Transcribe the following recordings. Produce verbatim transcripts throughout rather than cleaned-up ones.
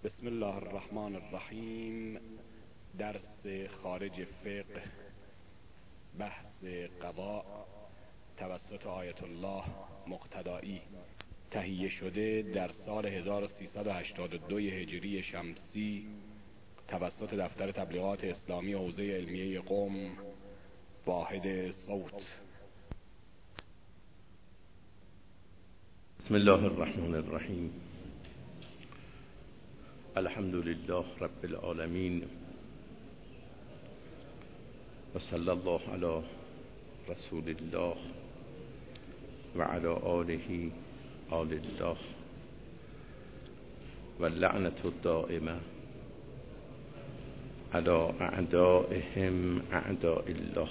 بسم الله الرحمن الرحیم. درس خارج فقه، بحث قضا توسط آیت الله مقتدایی، تهیه شده در سال هزار و سیصد و هشتاد و دو هجری شمسی توسط دفتر تبلیغات اسلامی حوزه علمیه قم، واحد صوت. بسم الله الرحمن الرحیم. الحمد لله رب العالمین و صلی الله علی رسول الله و علی آله آل الله و لعنت الدائمه علی اعدائهم اعداء الله.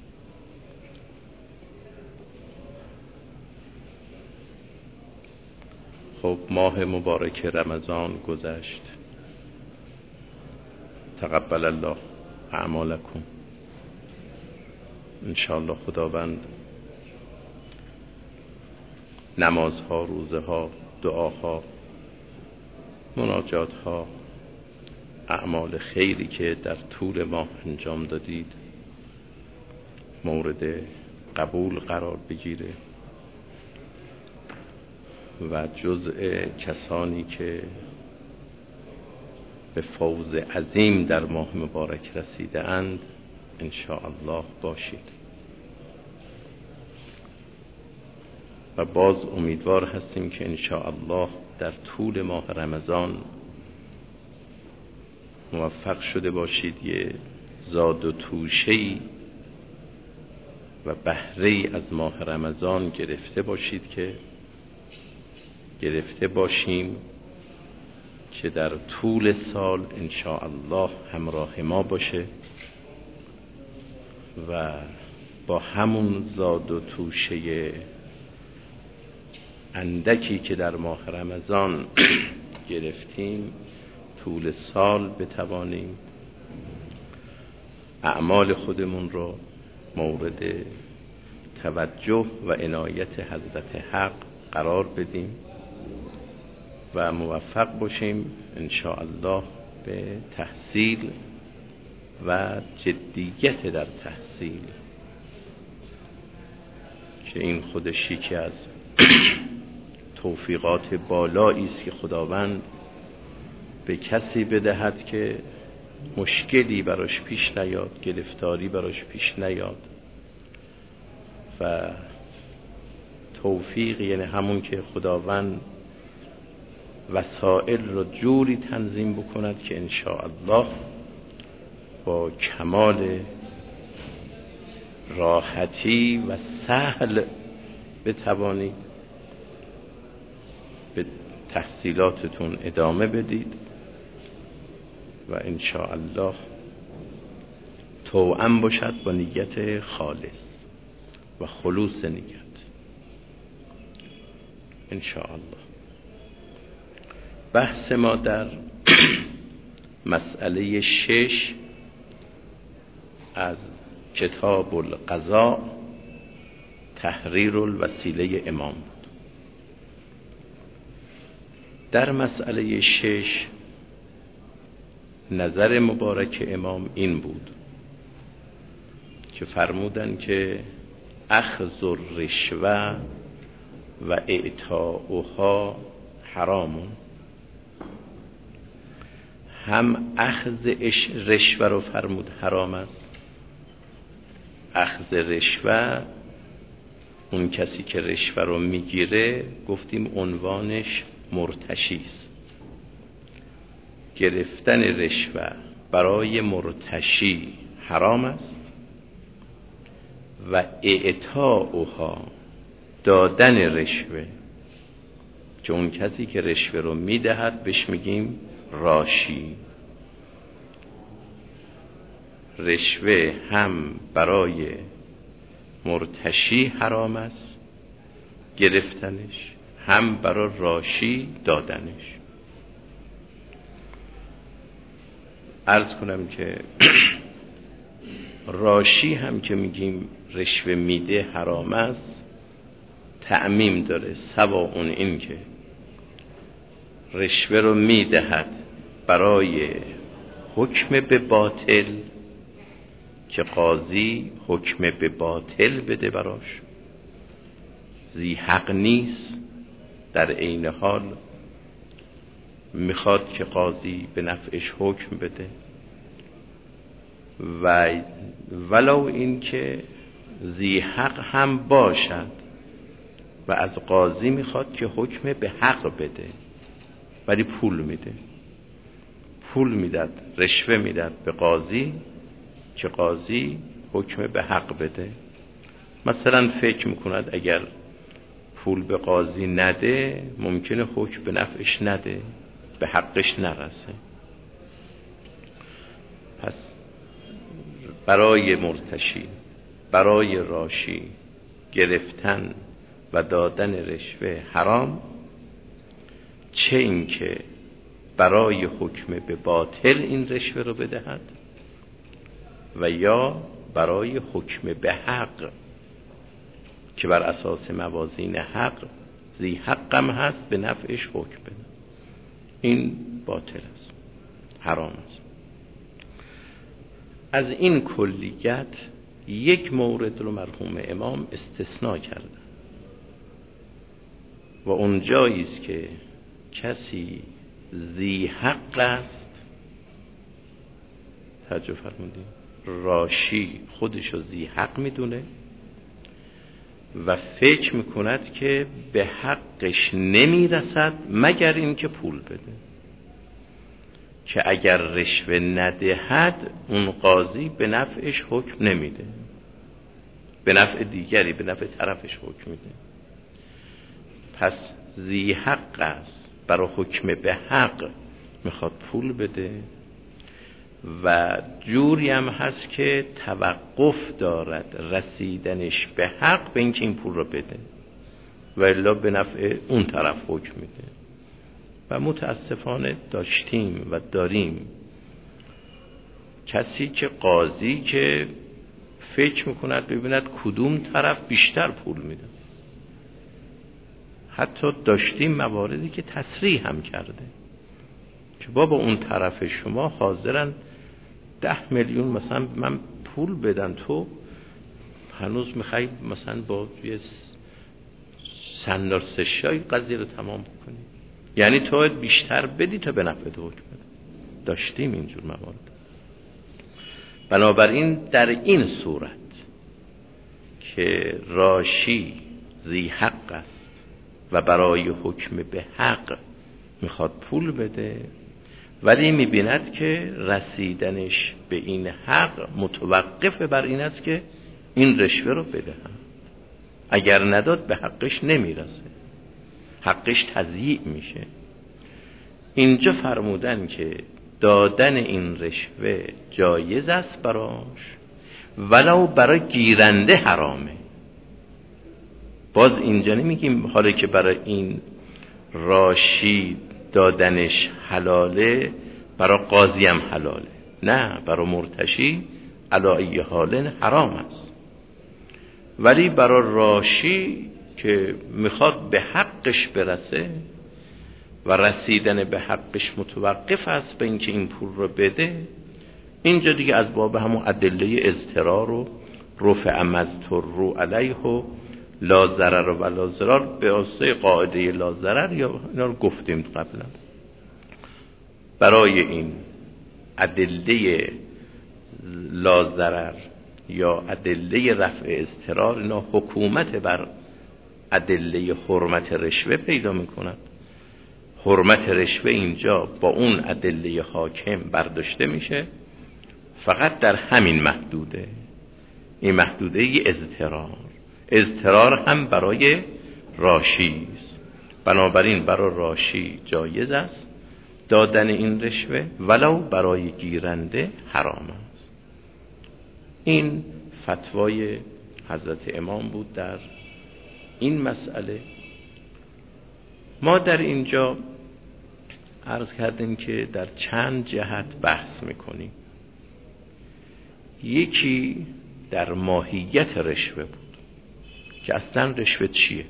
خب ماه مبارک رمضان گذشت. تقبل الله اعمالکم. انشاءالله خداوند نمازها، روزها، دعاها، مناجاتها، اعمال خیری که در طول ماه انجام دادید مورد قبول قرار بگیره و جزء کسانی که به فوز عظیم در ماه مبارک رسیده اند انشاءالله باشید. و باز امیدوار هستیم که انشاءالله در طول ماه رمضان موفق شده باشید یه زاد و توشه‌ای و بهره‌ای از ماه رمضان گرفته باشید که گرفته باشیم که در طول سال انشاءالله همراه ما باشه و با همون زاد و توشه اندکی که در ماه رمضان گرفتیم طول سال بتوانیم اعمال خودمون رو مورد توجه و عنایت حضرت حق قرار بدیم و موفق باشیم انشاءالله به تحصیل و جدیت در تحصیل، که این خودش یکی از توفیقات بالایی است که خداوند به کسی بدهد که مشکلی براش پیش نیاد، گرفتاری براش پیش نیاد. و توفیق یعنی همون که خداوند وسائل رو جوری تنظیم بکند که انشاءالله با کمال راحتی و سهل بتوانید به تحصیلاتتون ادامه بدید و انشاءالله توأم باشد با نیت خالص و خلوص نیت انشاءالله. بحث ما در مسئله شش از کتاب القضاء تحریر الوسیله امام بود. در مسئله شش نظر مبارک امام این بود که فرمودن که اخذ الرشوه و اعطاؤها حرامون. هم اخذ رشوه رو فرمود حرام است. اخذ رشوه، اون کسی که رشوه رو میگیره گفتیم عنوانش مرتشی است. گرفتن رشوه برای مرتشی حرام است و اعطاؤها، دادن رشوه، که اون کسی که رشوه رو میدهد بهش میگیم راشی. رشوه هم برای مرتشی حرام است گرفتنش، هم برای راشی دادنش. عرض کنم که راشی هم که میگیم رشوه میده حرام است، تعمیم داره. سوا اون این که رشوه رو میدهد برای حکم به باطل که قاضی حکم به باطل بده براش، ذی حق نیست، در عین حال میخواد که قاضی به نفعش حکم بده و ولو این که ذی حق هم باشد و از قاضی میخواد که حکم به حق بده ولی پول میده، پول میداد، رشوه میداد به قاضی که قاضی حکم به حق بده. مثلا فکر میکند اگر پول به قاضی نده ممکنه حکم به نفعش نده، به حقش نرسه. پس برای مرتشی، برای راشی گرفتن و دادن رشوه حرام، چه اینکه برای حکم به باطل این رشوه رو بدهد و یا برای حکم به حق که بر اساس موازین حق ذی حقم هست به نفعش حکم بده، این باطل است، حرام است. از این کلیت یک مورد رو مرحوم امام استثناء کردن و اونجایی است که کسی ذی حق است، توجه فرمودید، راشی خودشو ذی حق میدونه و فکر میکند که به حقش نمیرسد مگر اینکه پول بده، که اگر رشوه ندهد اون قاضی به نفعش حکم نمیده، به نفع دیگری، به نفع طرفش حکم میده. پس ذی حق است، برای حکم به حق میخواد پول بده و جوری هم هست که توقف دارد رسیدنش به حق به اینکه این پول رو بده و الا به نفع اون طرف حکم میده. و متاسفانه داشتیم و داریم کسی که قاضی که فکر میکند ببیند کدوم طرف بیشتر پول میده. حتی داشتیم مواردی که تصریح هم کرده که بابا اون طرف شما حاضرن ده میلیون مثلا من پول بدن، تو هنوز میخوای مثلا با یه سندار سشای قضیه رو تمام بکنی، یعنی تو بیشتر بدی تا به نفع حکم بده. داشتیم اینجور موارد. بنابراین در این صورت که راشی ذی حق است و برای حکم به حق میخواد پول بده ولی میبیند که رسیدنش به این حق متوقف بر این است که این رشوه رو بدهند، اگر نداد به حقش نمیرسه، حقش تضییع میشه. اینجا فرمودن که دادن این رشوه جایز است براش ولو برای گیرنده حرامه. باز اینجا نمیگیم حالا که برای این راشی دادنش حلاله برای قاضی هم حلاله، نه، برای مرتشی علی ای حال حرام است، ولی برای راشی که میخواد به حقش برسه و رسیدن به حقش متوقف است به اینکه این پول رو بده، اینجا دیگه از باب همون ادله اضطرار و رفع مضطر علیه و لا ضرر و لا ضرر به واسطه قاعده لا ضرر یا اینا رو گفتیم قبلا. برای این ادله لا ضرر یا ادله رفع اضطرار اینا حکومت بر ادله حرمت رشوه پیدا میکند. حرمت رشوه اینجا با اون ادله حاکم برداشته میشه، فقط در همین محدوده، این محدوده اضطرار. اضطرار هم برای راشی است، بنابراین برای راشی جایز است دادن این رشوه ولو برای گیرنده حرام است. این فتوای حضرت امام بود در این مسئله. ما در اینجا عرض کردیم که در چند جهت بحث میکنیم. یکی در ماهیت رشوه بود که اصلا رشوه چیه،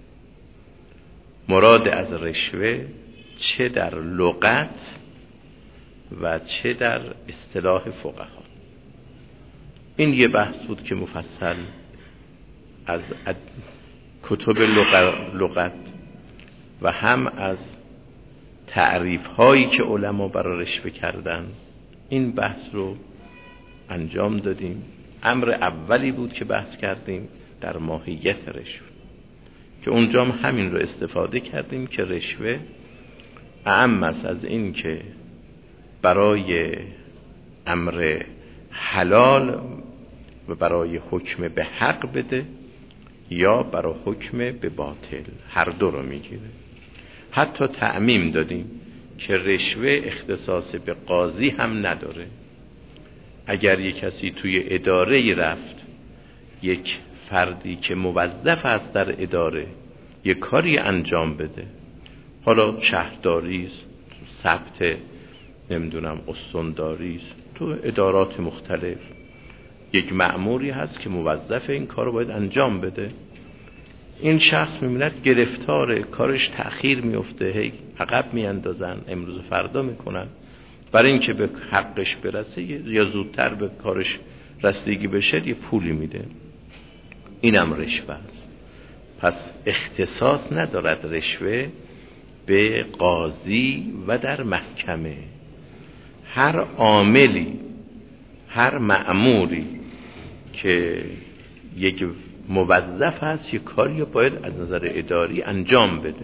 مراد از رشوه چه در لغت و چه در اصطلاح فقها. این یه بحث بود که مفصل از کتب لغت و هم از تعریف هایی که علما برای رشوه کردن این بحث رو انجام دادیم. امر اولی بود که بحث کردیم در ماهیت رشوه، که اونجا هم همین رو استفاده کردیم که رشوه اعم است از این که برای امر حلال و برای حکم به حق بده یا برای حکم به باطل، هر دو رو میگیره. حتی تعمیم دادیم که رشوه اختصاص به قاضی هم نداره. اگر یک کسی توی اداره رفت، یک فردی که موظف است در اداره یک کاری انجام بده، حالا شهرداری است، ثبت نمیدونم استانداری است، تو ادارات مختلف یک مأموری هست که موظف این کار رو باید انجام بده، این شخص میبیند گرفتاره، کارش تأخیر میفته، هی عقب میاندازن، امروز فردا میکنن، برای اینکه به حقش برسه یا زودتر به کارش رسیدگی بشه یه پولی میده. اینم رشوه است. پس اختصاص ندارد رشوه به قاضی و در محکمه. هر عاملی، هر مأموری که یک موظف هست یک کاری باید از نظر اداری انجام بده،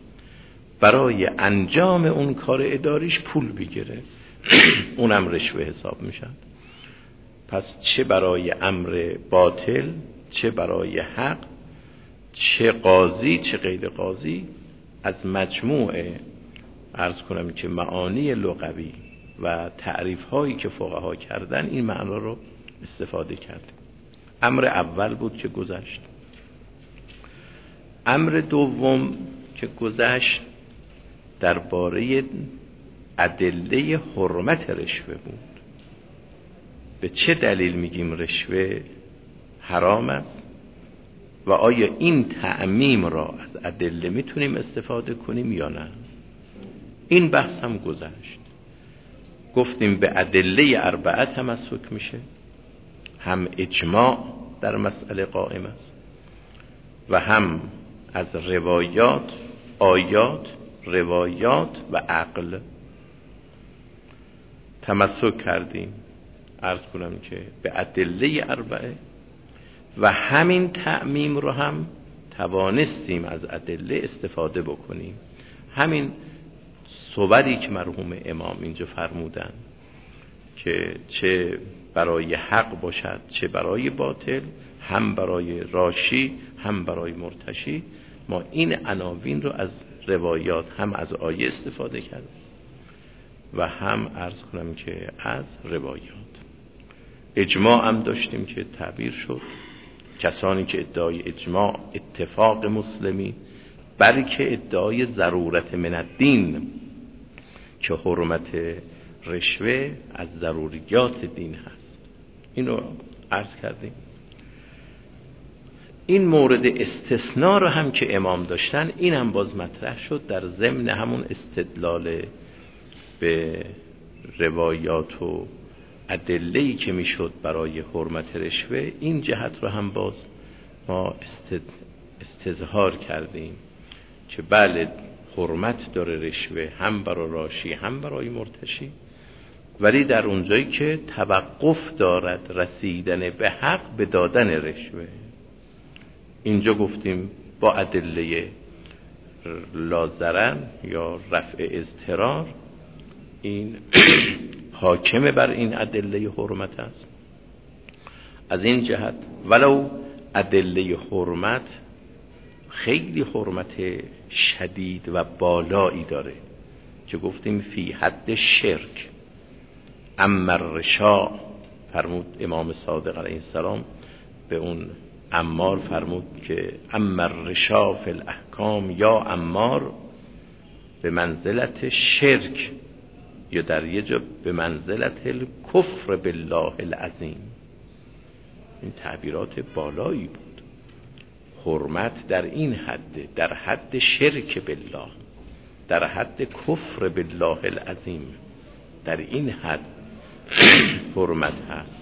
برای انجام اون کار اداریش پول بگیره، اونم رشوه حساب میشد. پس چه برای امر باطل، چه برای حق، چه قاضی چه غیر قاضی، از مجموعه عرض کنم که معانی لغوی و تعریف هایی که فقها کردن این معنا رو استفاده کرد. امر اول بود که گذشت. امر دوم که گذشت درباره ادله حرمت رشوه بود. به چه دلیل میگیم رشوه حرام است و آیا این تعمیم را از ادله میتونیم استفاده کنیم یا نه؟ این بحث هم گذشت. گفتیم به ادله اربعه تمسک میشه، هم اجماع در مسئله قائم است و هم از روایات، آیات، روایات و عقل تمسک کردیم. عرض کنم که به ادله اربعه و همین تعمیم رو هم توانستیم از ادله استفاده بکنیم. همین صوری که مرحوم امام اینجا فرمودن که چه برای حق باشد چه برای باطل، هم برای راشی هم برای مرتشی، ما این عناوین رو از روایات هم از آیه استفاده کردیم و هم عرض کنم که از روایات. اجماع هم داشتیم که تعبیر شد کسانی که ادعای اجماع اتفاق مسلمی، بلکه ادعای ضرورت من الدین که حرمت رشوه از ضروریات دین هست، اینو عرض کردیم. این مورد استثناء رو هم که امام داشتن این هم باز مطرح شد در ضمن همون استدلال به روایات و ادله‌ای که میشد برای حرمت رشوه. این جهت رو هم باز ما استظهار کردیم که بله حرمت داره رشوه، هم برای راشی هم برای مرتشی، ولی در اونجایی که توقف دارد رسیدن به حق به دادن رشوه. اینجا گفتیم با ادله لازرن یا رفع اضطرار این حاکم بر این ادله حرمت است. از این جهت ولو ادله حرمت خیلی حرمت شدید و بالایی داره که گفتیم فی حد شرک. اما الرشا فرمود امام صادق علیه السلام به اون عمار فرمود که اما الرشا فی الاحکام یا عمار به منزلت شرک، یا در یه جا به منزلت الکفر بالله العظیم. این تعبیرات بالایی بود. حرمت در این حد، در حد شرک بالله، در حد کفر بالله العظیم. در این حد حرمت هست.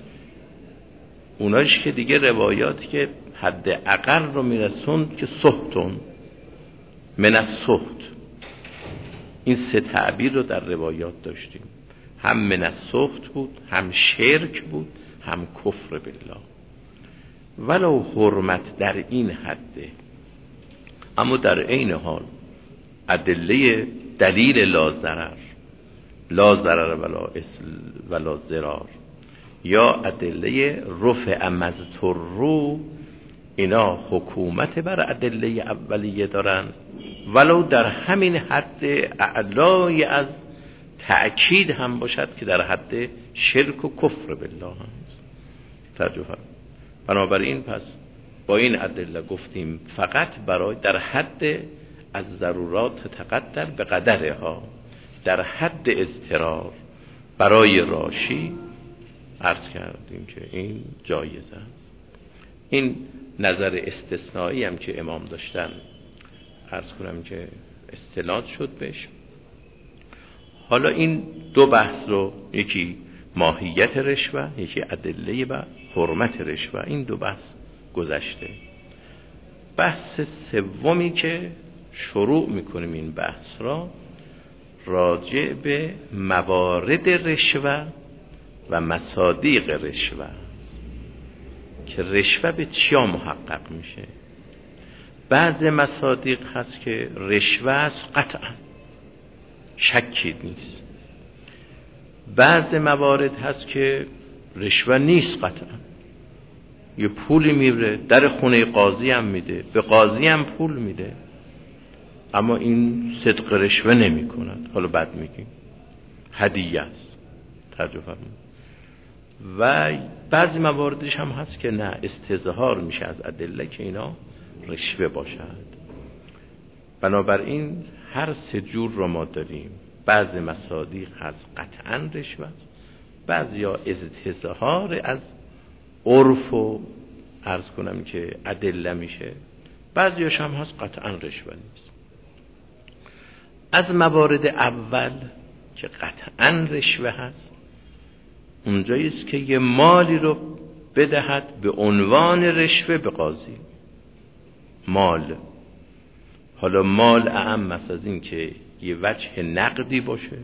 اوناش که دیگه روایاتی که حد اقل رو میرسوند که سحتون من از سحت، این سه تعبیر رو در روایات داشتیم، هم من از سحت بود، هم شرک بود، هم کفر بالله. ولو حرمت در این حده، اما در این حال ادله دلیل لا ضرر، لا ضرر ولا اسل ولا ضرار، یا ادله رفع مضطر، اینا حکومت بر ادله اولیه دارن، ولو در همین حد اعلای از تأکید هم باشد که در حد شرک و کفر بالله هست. توجه فرمایید. بنابراین پس با این ادله گفتیم فقط برای در حد از ضرورات تقدر به قدرها، در حد اضطرار برای راشی عرض کردیم که این جایز است. این نظر استثنایی هم که امام داشتن عرض کنم که استناد شد بهش. حالا این دو بحث رو، یکی ماهیت رشوه، یکی ادله و حرمت رشوه، این دو بحث گذشته. بحث سومی که شروع میکنیم این بحث را راجع به موارد رشوه و مصادیق رشوه است که رشوه به چیا محقق میشه. بعض مصادیق هست که رشوه است قطعا، شکی نیست. بعض موارد هست که رشوه نیست قطعا، یه پولی میبره در خونه قاضی هم میده، به قاضی هم پول میده، اما این صدق رشوه نمی کند. حالا بعد میگیم هدیه است. توجه فرمایید. و بعضی مواردش هم هست که نه، استظهار میشه از ادله که اینا رشوه باشد. بنابراین هر سه جور رو ما داریم. بعضی مصادیق هست قطعا رشوه است، بعضی ها استظهار از عرف و عرض کنم که ادله میشه، بعضی هاش هم هست قطعا رشوه نیست. از موارد اول که قطعا رشوه هست، اونجاییست که یه مالی رو بدهد به عنوان رشوه به قاضی. مال، حالا مال اعم است از این که یه وجه نقدی باشه،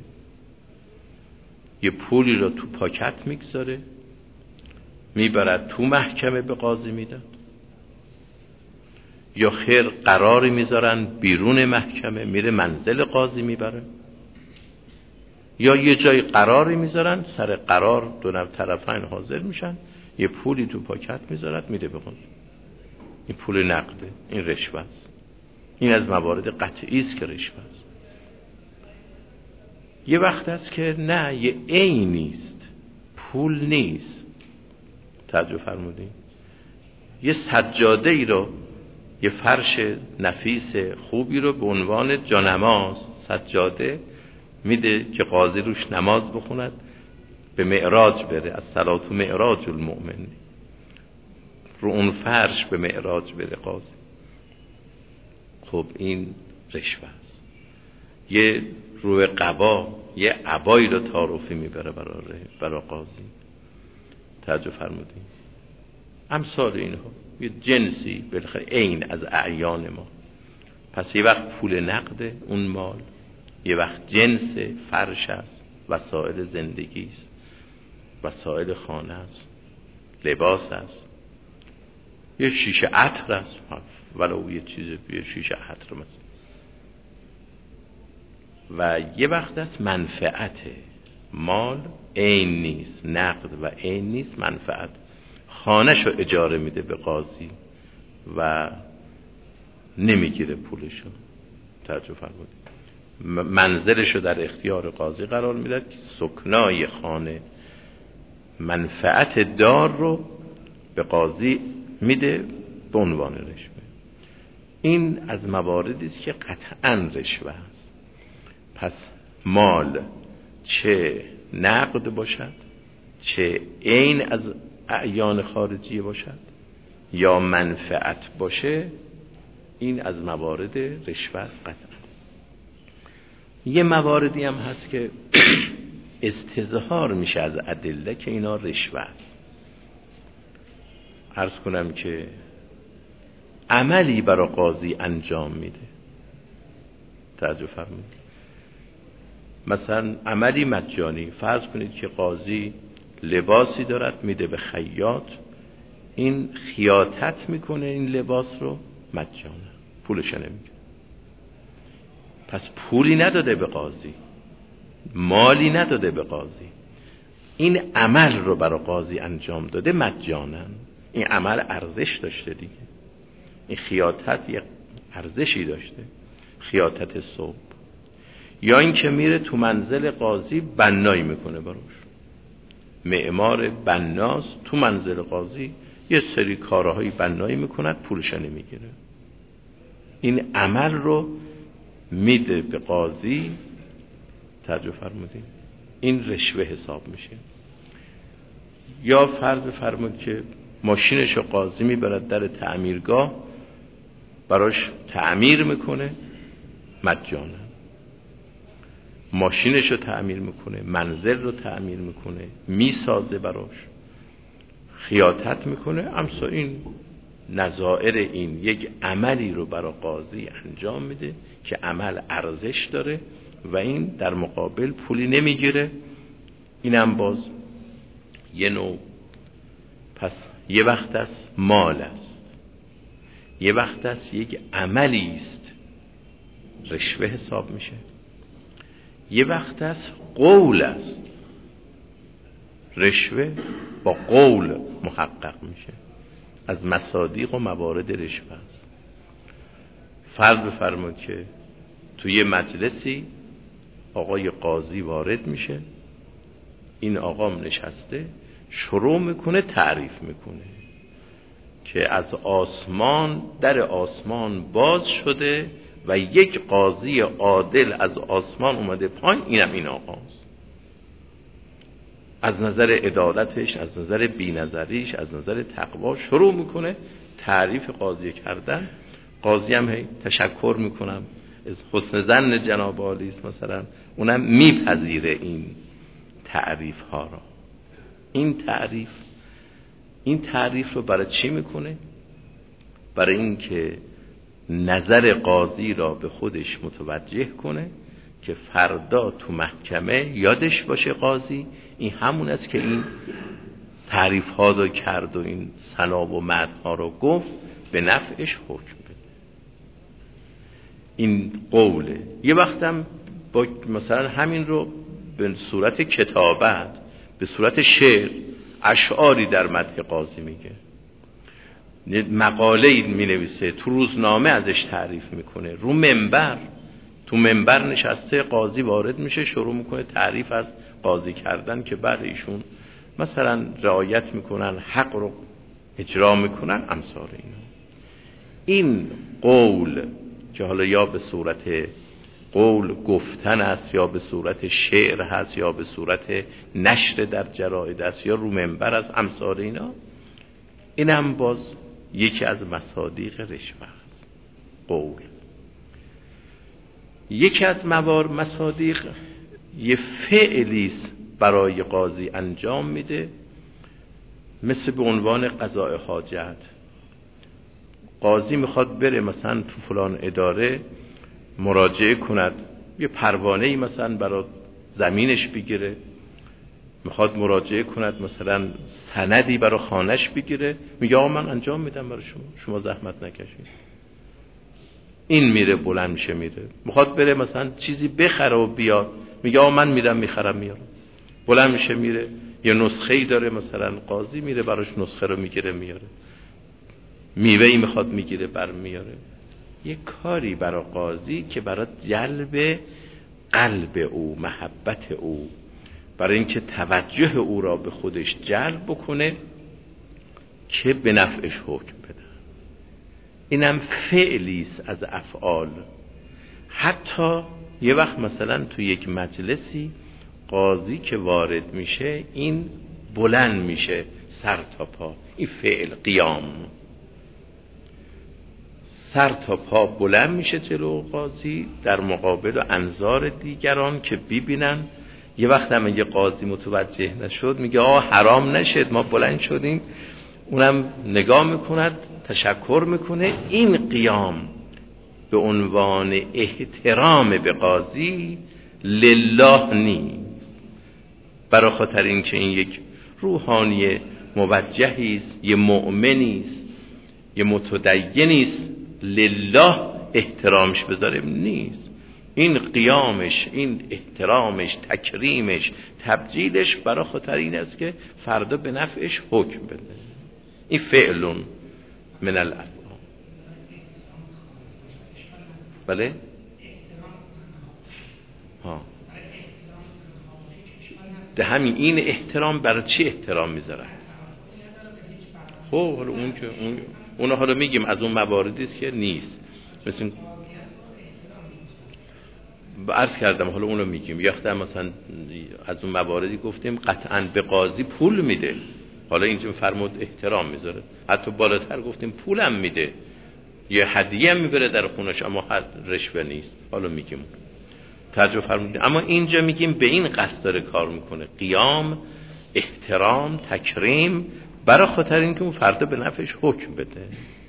یه پولی رو تو پاکت میگذاره میبرد تو محکمه به قاضی میدن، یا خیر قراری میذارن بیرون محکمه میره منزل قاضی میبره، یا یه جای قراری میذارن سر قرار دو طرفین حاضر میشن یه پولی تو پاکت میذارد میده به قاضی. این پول نقده، این رشوه است. این از موارد قطعی است که رشوه است. یه وقت است که نه، یه عین نیست، پول نیست. توجه فرمودین؟ یه سجاده ای رو، یه فرش نفیس خوبی رو به عنوان جانماز سجاده میده که قاضی روش نماز بخوند، به معراج بره. از صلات معراج المؤمن، رو اون فرش به معراج بره قاضی. خب این رشوه است. یه روی قبا، یه عبایی رو تعارفی میبره برای برای قاضی. توجه فرمودین؟ امثال اینها یه جنسی بالاخره عین از اعیان ما. پس یه وقت پول نقده اون مال، یه وقت جنس فرش است، وسایل زندگی است، وسایل خانه است، لباس است، یه شیشه عطر است، ولو یه چیز، یه شیشه عطر مثلا. و یه وقت است منفعت مال، عین نیست، نقد و عین نیست، منفعت. خانه‌شو اجاره میده به قاضی و نمیگیره پولشو. توجه فرمودید؟ منزلشو در اختیار قاضی قرار میده که سکنای خانه منفعت دار رو به قاضی میده به عنوان رشوه. این از مواردی است که قطعاً رشوه است. پس مال چه نقد باشد، چه عین از اعیان خارجی باشد، یا منفعت باشه، این از موارد رشوه است قطعا. یه مواردی هم هست که استظهار میشه از ادله که اینا رشوه است. عرض کنم که عملی برای قاضی انجام میده، توجه فرمایید، مثلا عملی مجانی، فرض کنید که قاضی لباسی دارد میده به خیاط، این خیاطت میکنه این لباس رو مجانا، پولش نمیگیره. پس پولی نداده به قاضی، مالی نداده به قاضی، این عمل رو برای قاضی انجام داده مجانا. این عمل ارزش داشته دیگه، این خیاطت یک ارزشی داشته، خیاطت صبح. یا این که میره تو منزل قاضی بنایی میکنه براش، معمار بناس تو منزل قاضی یه سری کارهای بنایی میکند، پولش نمیگیره. این عمل رو میده به قاضی، توجه فرمودید، این رشوه حساب میشه. یا فرض بفرمایید که ماشینش رو قاضی میبرد در تعمیرگاه، براش تعمیر میکنه مجانا، ماشینش رو تعمیر میکنه، منزل رو تعمیر میکنه، میسازه براش، خیاطت میکنه. امثال این نظائر این یک عملی رو برای قاضی انجام میده که عمل ارزش داره و این در مقابل پولی نمیگیره. اینم باز یه نوع، پس یه وقت است مال است، یه وقت است یک عملی است رشوه حساب میشه، یه وقت است قول است، رشوه با قول محقق میشه، از مصادیق و موارد رشوه است. فرض بفرمایید که توی یه مجلسی آقای قاضی وارد میشه، این آقام نشسته شروع میکنه تعریف میکنه که از آسمان، در آسمان باز شده و یک قاضی عادل از آسمان اومده پایین، اینم این آقاست. از نظر عدالتش، از نظر بی‌نظریش، از نظر تقوا شروع میکنه تعریف قاضی کردن. قاضی هم هی تشکر میکنم از حسن ظن جناب عالی است مثلا، اونم میپذیره این تعریف ها را. این تعریف این تعریف رو برای چی میکنه؟ برای این که نظر قاضی را به خودش متوجه کنه که فردا تو محکمه یادش باشه قاضی این همون است که این تعریف ها رو کرد و این ثنا و مدح ها رو گفت، به نفعش حکم بده. این قوله. یه وقتم با مثلا همین رو به صورت کتابت، به صورت شعر، اشعاری در مدح قاضی میگه، مقاله می نویسه، تو روزنامه ازش تعریف میکنه، رو منبر، تو منبر نشسته قاضی وارد میشه شروع میکنه تعریف از قاضی کردن که بعد ایشون مثلا رعایت میکنن، حق رو اجرا میکنن، امثال اینا. این قول که حالا یا به صورت قول گفتن است، یا به صورت شعر هست، یا به صورت نشر در جراید است، یا رو منبر است، امثال اینا، اینم باز یکی از مصادیق رشوه است، قول. یکی از موار مصادیق یه فعلیست برای قاضی انجام میده، مثل به عنوان قضاء حاجت. قاضی میخواد بره مثلا تو فلان اداره مراجعه کند، یه پروانه‌ای مثلا برای زمینش بگیره، میخواد مراجعه کند مثلا سندی برای خانش بگیره، میگه آقا من انجام میدم برای شما، شما زحمت نکشید. این میره بلند میشه میره، میخواد بره مثلا چیزی بخره و بیاد، میگه آقا من میرم میخرم میارم، بلند میشه میره. یه نسخه‌ای داره مثلا قاضی، میره براش نسخه رو میگیره میاره، میوه‌ای میخواد میگیره بر میاره. یه کاری برای قاضی که برای جلب قلب او، محبت او، برای اینکه توجه او را به خودش جلب بکنه که به نفعش حکم بده. اینم فعلیست از افعال. حتی یه وقت مثلا تو یک مجلسی قاضی که وارد میشه این بلند میشه سر تا پا، این فعل قیام، سر تا پا بلند میشه جلو قاضی در مقابل انظار دیگران که ببینن یه وقت هم یه قاضی متوجه نشد میگه آه حرام نشد، ما بلند شدیم، اونم نگاه میکند تشکر میکنه. این قیام به عنوان احترام به قاضی لله نیست، برای خاطر اینکه این یک روحانی موجهی است، یه مؤمنی است، یه متدینی است، لله احترامش بذاره نیست. این قیامش، این احترامش، تکریمش، تبجیلش برای خاطر این است که فردا به نفعش حکم بده. این فعلون من الافعال. بله؟ ها ده همین این احترام برای چی احترام میذارن؟ خب حالا اون که اون اون حالا میگیم از اون مواردی است که نیست، مثل عرض کردم حالا اونو میگیم. یا وقتا مثلا از اون مواردی گفتیم قطعا به قاضی پول میده، حالا اینجا فرمود احترام میذاره، حتی بالاتر گفتیم پولم میده، یه هدیه هم میبره در خونش، اما حد رشوه نیست. حالا میگیم ترجمه فرمودیم، اما اینجا میگیم به این قصد داره کار میکنه، قیام، احترام، تکریم، برای خاطر اینکه اون فردا به نفعش حکم بده.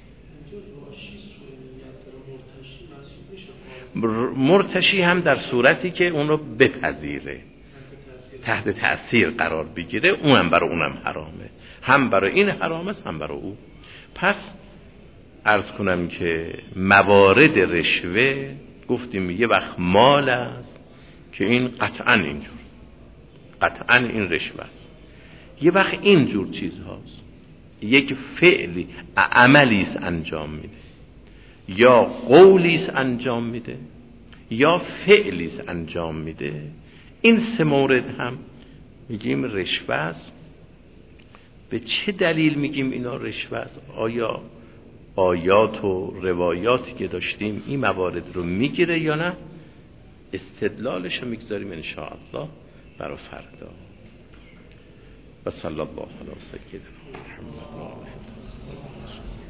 مرتشی هم در صورتی که اون رو بپذیره، تحت تأثیر قرار بگیره، اونم برای اونم حرامه، هم برای این حرام است هم برای او. پس عرض کنم که موارد رشوه گفتیم یه وقت مال است که این قطعا اینجور، قطعا این رشوه است. یه وقت اینجور چیز هاست، یک فعلی عملی است انجام میده، یا قولی است انجام میده، یا فعلی است انجام میده. این سه مورد هم میگیم رشوه است. به چه دلیل میگیم اینا رشوه است؟ آیا آیات و روایاتی که داشتیم این موارد رو میگیره یا نه؟ استدلالش رو میگذاریم ان شاء الله برای فردا. و صلی الله علی سیدنا محمد و آله.